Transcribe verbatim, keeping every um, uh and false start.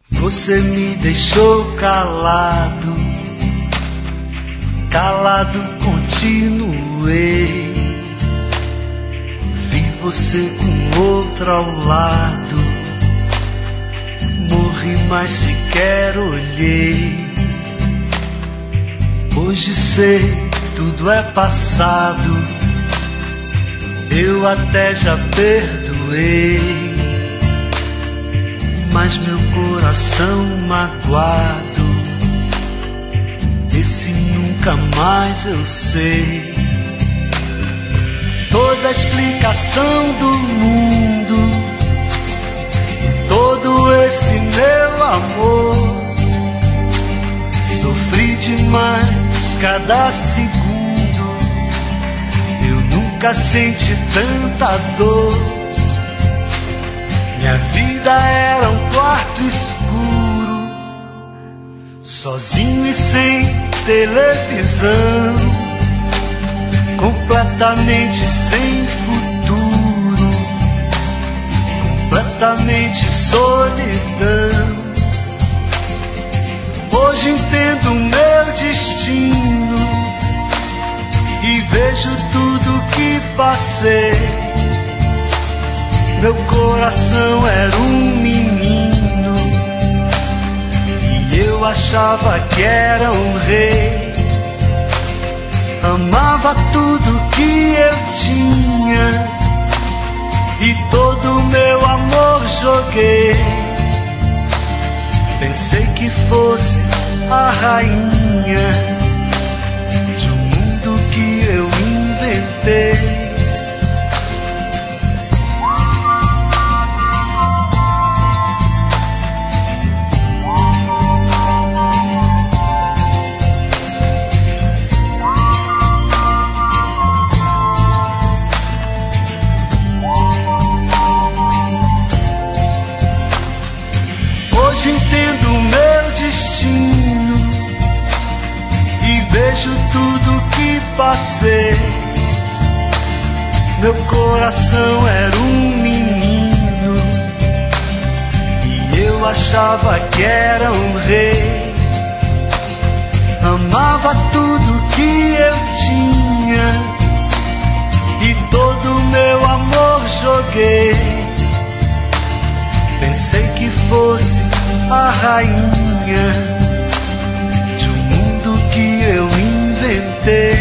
Você me deixou calado, calado continuei. Vi você com outro ao lado, morri mas sequer olhei. Hoje sei, tudo é passado, eu até já perdoei. Mas meu coração magoado, esse nunca mais eu sei. Toda a explicação do mundo, todo esse meu amor, sofri demais cada segundo, eu nunca senti tanta dor. Minha vida era um quarto escuro, sozinho e sem televisão, completamente sem futuro, completamente solidão. Hoje entendo o meu destino e vejo tudo que passei. Meu coração era um menino e eu achava que era um rei. Amava tudo que eu tinha e todo o meu amor joguei. Pensei que fosse a rainha de um mundo que eu inventei. Hoje entendo o meu destino e vejo tudo que passei. Meu coração era um menino e eu achava que era um rei. Amava tudo que eu tinha e todo o meu amor joguei. Pensei que fosse a rainha de um mundo que eu inventei.